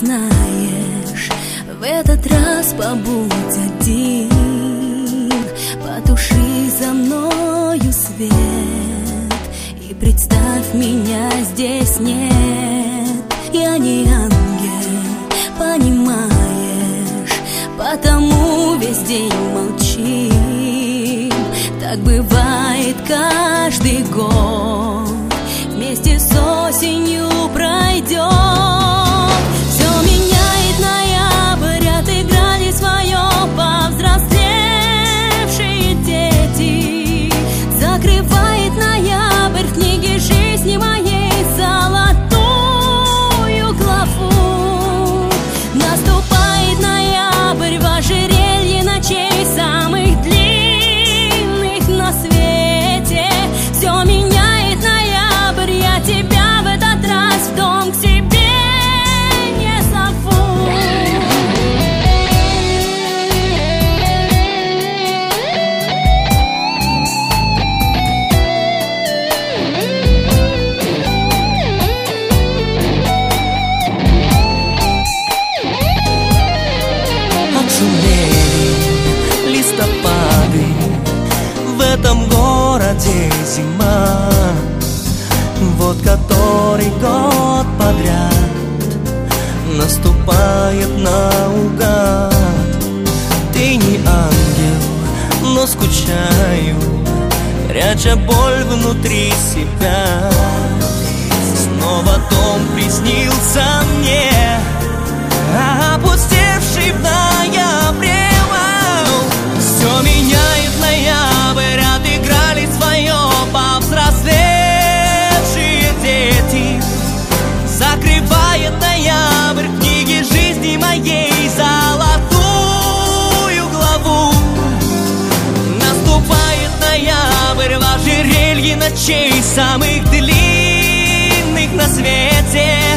знаешь, в этот раз побудь один. Потуши за мною свет и представь, меня здесь нет. Я не ангел, понимаешь, потому весь день молчим. Так бывает каждый год, вместе с осенью пройдет. Все меняет ноябрь, отыграли свое повзрослевшие дети. Закрывает ноябрь в книге жизни моей золотую главу. Наступает ноябрь в ожерелье ночей самых длинных на свете. Все меняет ноябрь, я тебя в этот раз в дом к себе не зову. Отшумели листопады, в этом городе зима. Вот который год подряд наступает наугад. Ты не ангел, но скучаю, пряча боль внутри себя. Снова дом приснился мне, опустевший в ноябре. Все меняет ноябрь, отыграли свое повзрослевшие дети. Закрывает ноябрь в книге жизни моей золотую главу. Наступает ноябрь в ожерелье ночей самых длинных на свете.